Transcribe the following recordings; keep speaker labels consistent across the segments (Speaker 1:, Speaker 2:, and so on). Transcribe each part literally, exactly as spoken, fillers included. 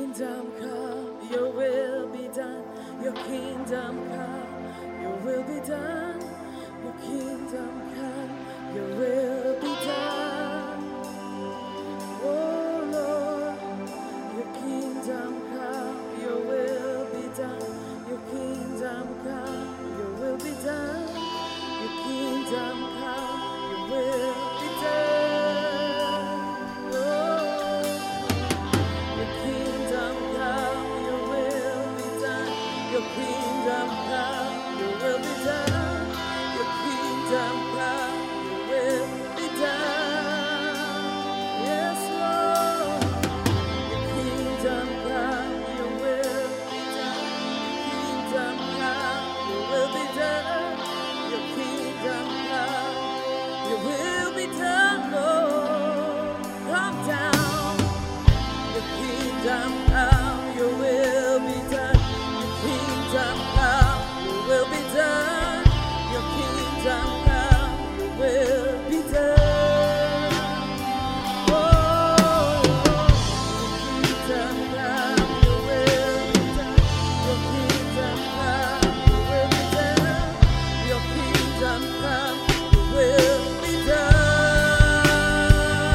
Speaker 1: kingdom come, your will be done. Your kingdom come, your will be done. Your kingdom come, your will be done. Oh Lord, your kingdom come, your will be done. Your kingdom come, your will be done. Your kingdom come, your will be done. Oh, your kingdom come, your will be done. Your kingdom come, your will be done. Your kingdom come, your will be done. Yes, Lord. Your kingdom come, your will be done. Your kingdom come, your will be done. Your kingdom come, your will be done, Lord. Come down. Your kingdom come, your will be done. Your kingdom come, your will be done. Your kingdom come, your will be done. Oh, your kingdom come, your will be done. Your kingdom come, your will be done. Your kingdom come, your will be done.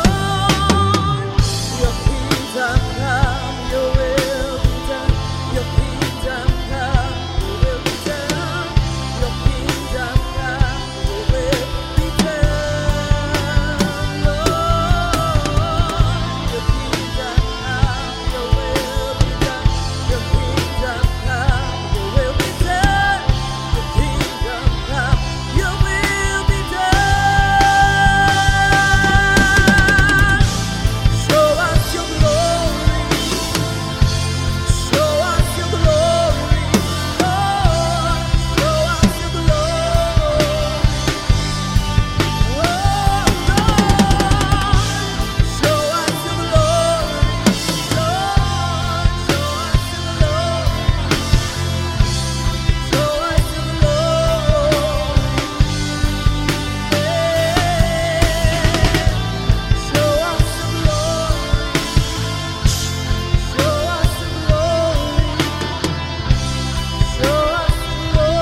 Speaker 1: Your kingdom come, your will be done. Your kingdom come, your will be done. Your kingdom come, your will be done. Lord, your kingdom come, your will be done. Your kingdom come, your will be done. Your kingdom come, your will be done. Show us your glory. Show us your glory, Lord. Show us your glory. Oh, Lord. Show us your glory, Lord. Show us your glory. Show us your glory. Yeah. Show us your glory. Show us your glory. Show us your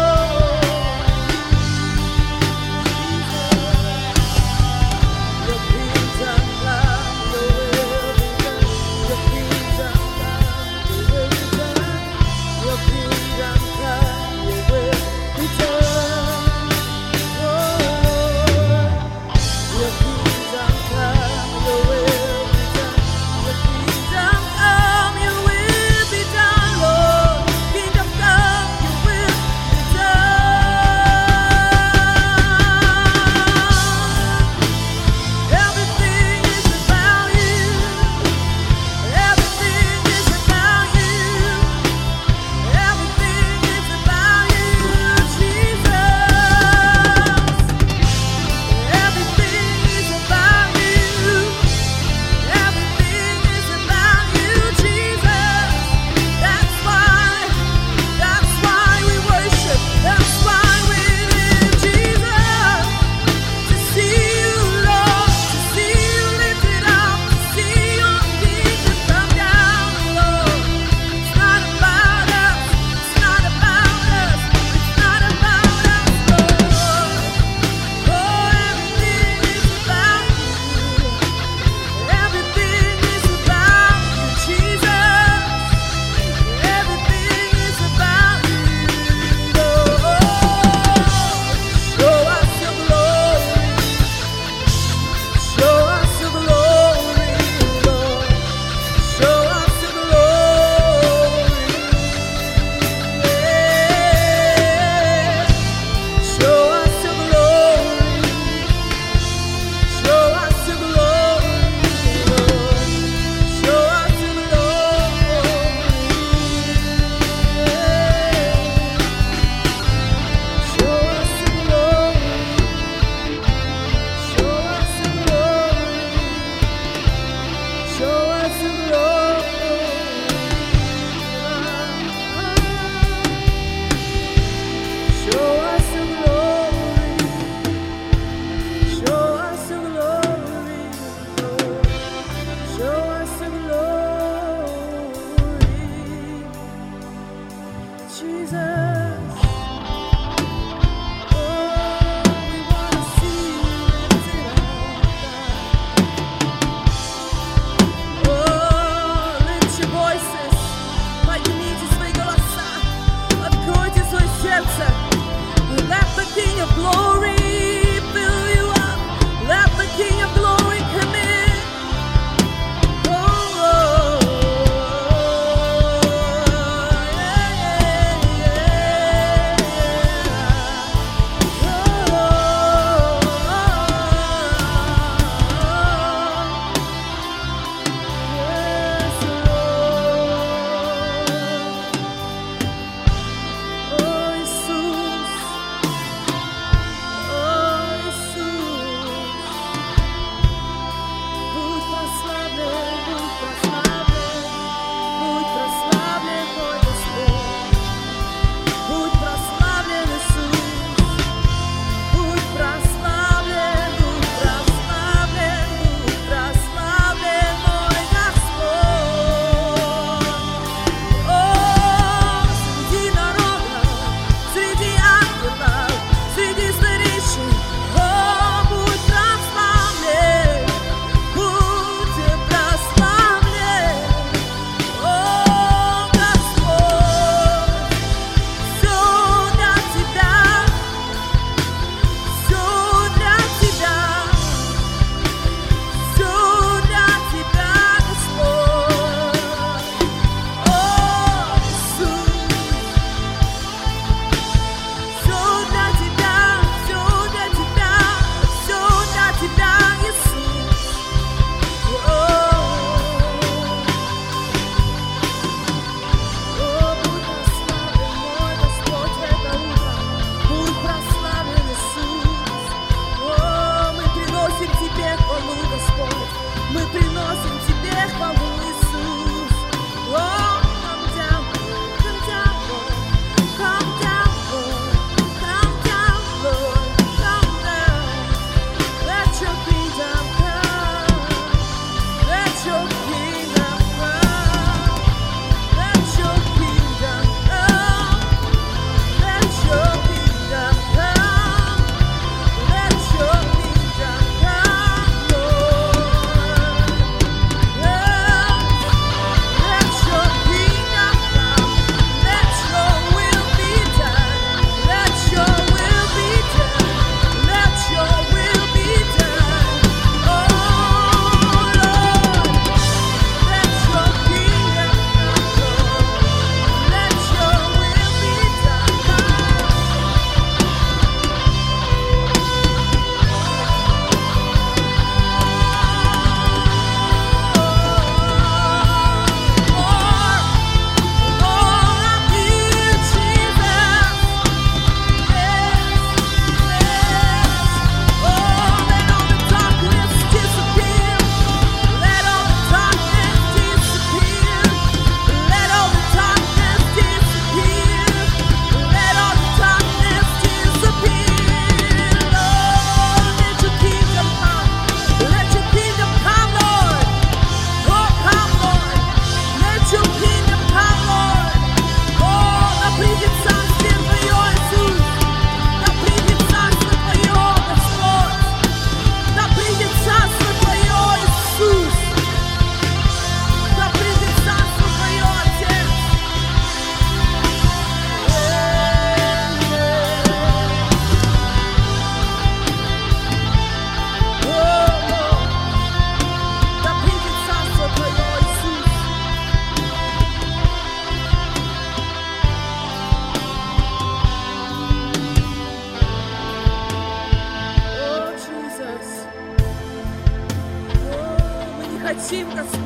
Speaker 1: glory. Your kingdom come, your will be done. Your kingdom come, your will be done. Your kingdom come, your will be done. Oh, your kingdom come, your will be done. Your kingdom come, your will be done, Lord. Kingdom come, your will be done. Everything is about you. Everything is about you. Everything is about you, Jesus. Everything is about you. Everything is about you, Jesus. That's why, that's why we worship. That's why we live, Jesus. To see you, Lord, to see you lifted up, to see your kingdom come down, Lord. It's not about us, it's not about us, it's not about us, Lord. Oh, everything is about you. Everything is about you, Jesus. Everything is about you, Lord. Show us your glory. Show us your glory, Lord. Show us your glory. Yeah. Show us your glory. Show us your glory, Lord. Show us your glory. Yeah. Show us your glory. Show us your glory. Show us your glory. Show us your glory. Show us your glory, Lord. Show us your glory.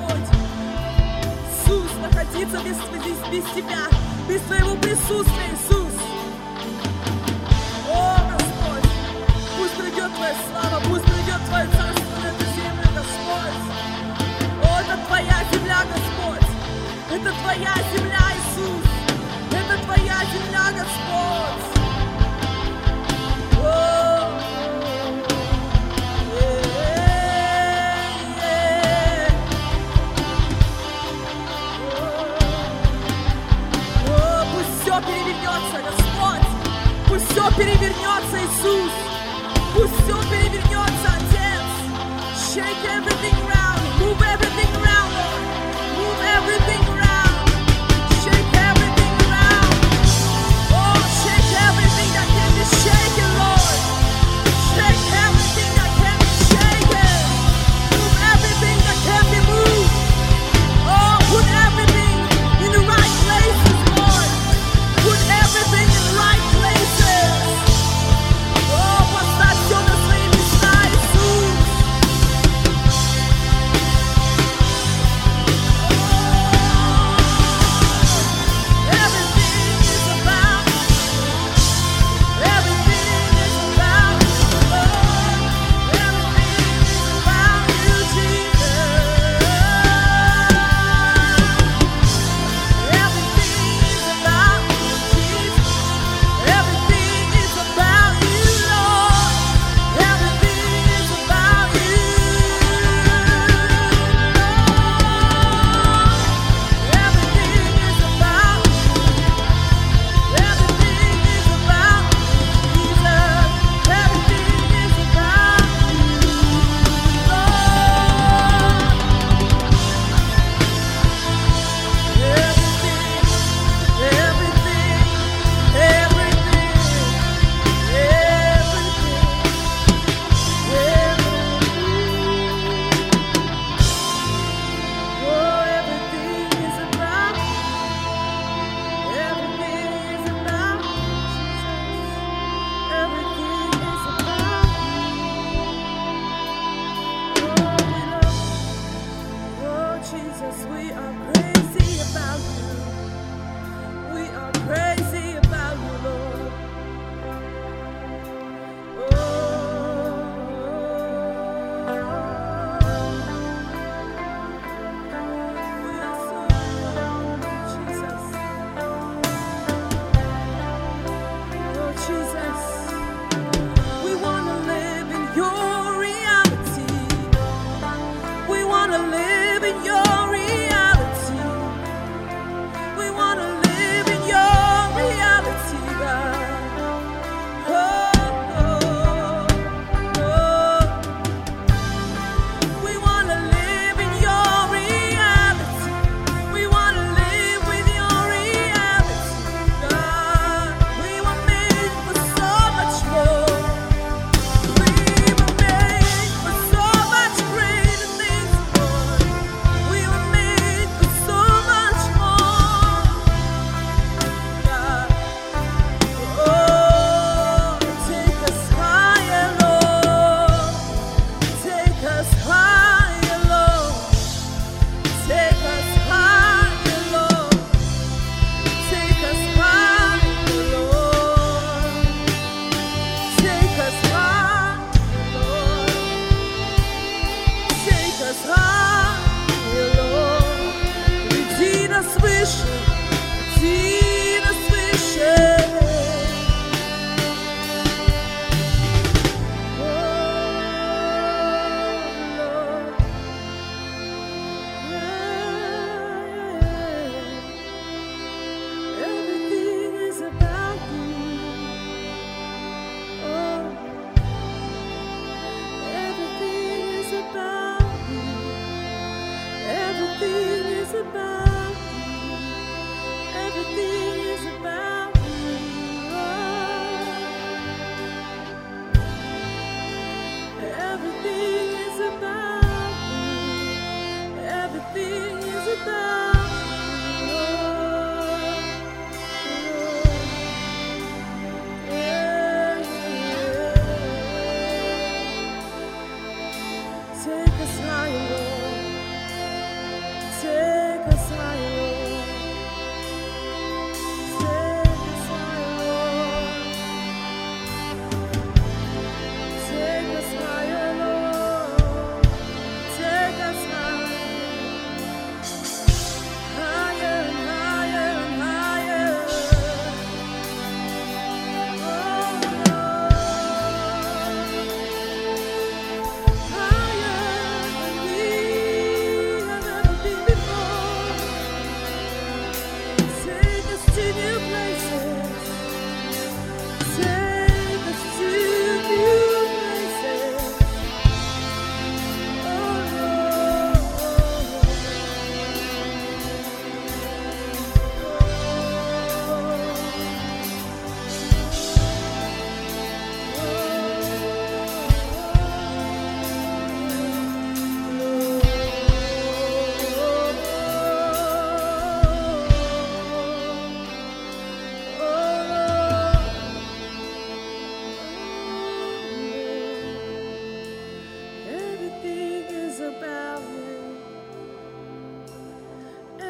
Speaker 1: Господь. Иисус, находиться без, без, без Тебя, без Твоего присутствия, Иисус. О, Господь, пусть придет Твоя слава, пусть придет Твое царство на эту землю, Господь. О, это Твоя земля, Господь. Это Твоя земля, Иисус. Это Твоя земля, Господь. О, все перевернется, Господь. Пусть все перевернется, Иисус. Пусть все перевернется, Отец. Shake everything around. Move everything around, Lord. Move everything around. Shake everything around. Oh, shake everything that can be shaken, Lord. Shake everything that can be shaken. Move everything that can be moved. Oh, put everything in the right places, Lord. Put everything in the right places. Oh, поставь все на свои места, Иисус. Everything is about, everything is about you, Lord. Everything is about you, Jesus. Everything is about you, Jesus. Everything is about you, Lord. Everything is about you, Lord. Everything is about you. Everything is about Jesus. Everything is about you, Lord. Everything, everything, everything, everything, everything. Oh, everything is about, everything is about Jesus. Everything is about you. Oh, we love you. Oh, Jesus, we are crazy about you. We are crazy about you, Lord. Oh, we are so young, Jesus. Oh, Jesus, we want to live in your reality. We want to live in your reality. We want to live in your reality, God. Oh, oh, oh. We want to live in your reality. We want to live with your reality, God. We were made for so much more. We were made for so much greater things, Lord. We were made for so much more, God. Oh, take us higher, Lord. Take us higher, Lord. Take us higher, Lord. Take us higher, Lord. Take us higher, Lord. Take us higher, Lord. Веди нас выше, веди нас выше. Oh, Lord. Everything is about you. Oh, everything is about you. Everything is about you. Everything is about you. Oh, everything is about you. Everything is about you, Lord. Yeah, yeah. Take us higher, Lord.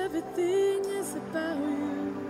Speaker 1: Everything is about you.